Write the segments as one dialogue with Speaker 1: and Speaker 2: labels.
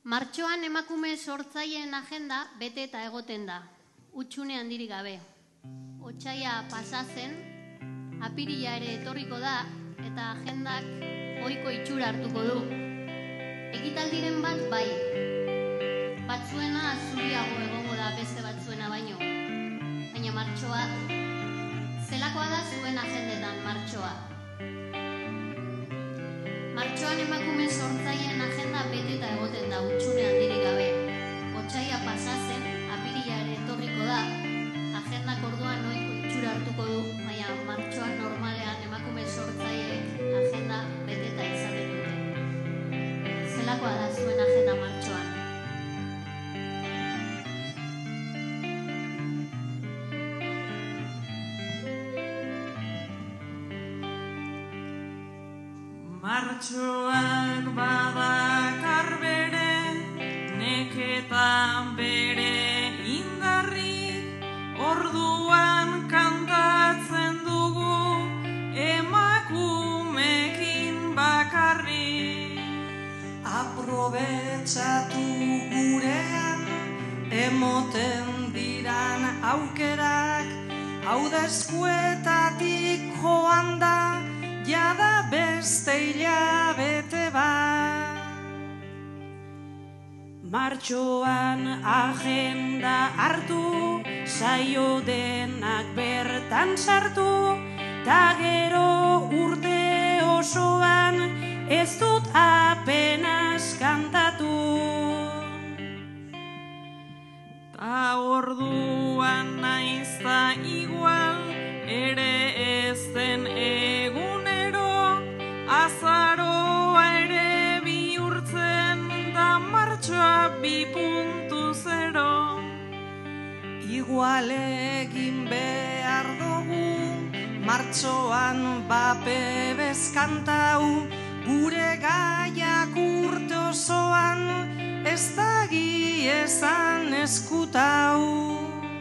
Speaker 1: Martxoan emakume sortzaileen agenda bete eta egoten da, hutsune handirik gabe. Otsaila pasa zen, apirila ere etorriko da eta agendak ohiko itxura hartuko du. Ekitaldiren bat bai, batzuena zuriago egongo da beste batzuena baino. Baina martxoa, zelakoa da zuen agendetan martxoa. Martxoan emakume sortzaileen agenda bete eta egoten da, hutsune handirik gabe. Otsaila pasa zen, apirila ere etorriko da, agendak orduan ohiko itxura hartuko du, baina martxoan normalean emakume sortzaileek agenda bete eta izaten dute. Zelakoa da zuen agenda martxoan?
Speaker 2: Martxoak badakar bere, neketan bere indarrik, orduan kantatzen dugu emakumekin bakarrik.
Speaker 3: Aprobetxatu gurean, emoten diran aukerak, hau da eskuetatik joan da, jada beste hilabete bat. Martxoan agenda hartu, saio denak bertan sartu, ta gero urte osoan ez dut apenas kantatu.
Speaker 2: Ta orduan naizta igual, ere ez den egunero, azaroa ere bihurtzen da martxoa 2.0.
Speaker 3: Igual egin behar dugu, martxoan bape bezkantau, gure gaiak urte osoan ez dagi esan eskutau.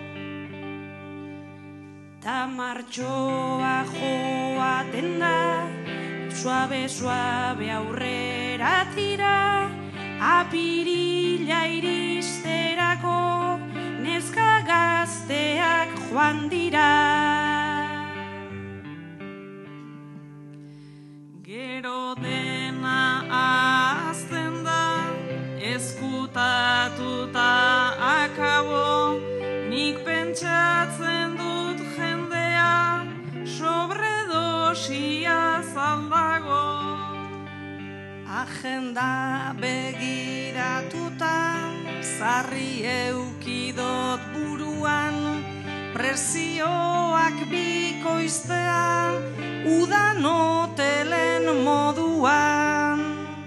Speaker 3: Ta martxoa joaten da, suabe aurrera tira, apirila iristerako neska gazteak joan dira.
Speaker 2: Gero dena ahazten da, ezkutatuta akabo, nik pentsatzen dut jendea sobredosia zaldago.
Speaker 3: Agenda begiratuta, zarri eukidot buruan, presioak bikoiztea, udan hotelen moduan.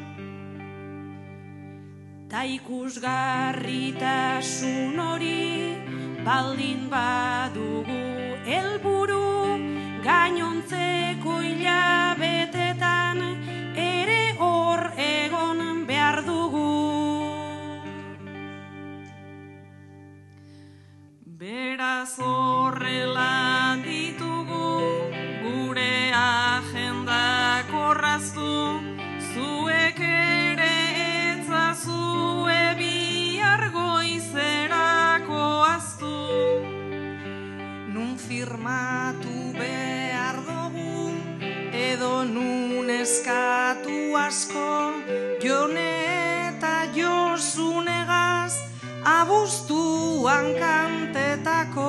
Speaker 3: Ta ikusgarritasun hori, baldin badugu helburu, gainontzeko hilabetetan ere hor egon behar dugu.
Speaker 2: Beraz horrela ditugu, gure agendak orraztu, zuek ere etzazue bihar goizerako aztu.
Speaker 3: Nun firmatu behar dugu, edo nun eskatu asko, Jone eta Josunegaz abuztuan kantetako.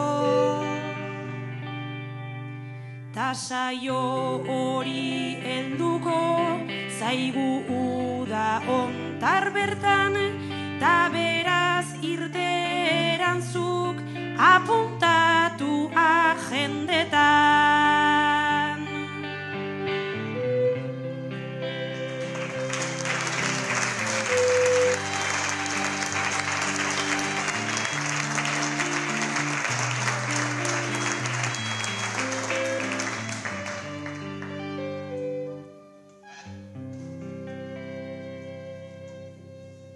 Speaker 3: Ta saio hori helduko, zaigu uda ontar bertan,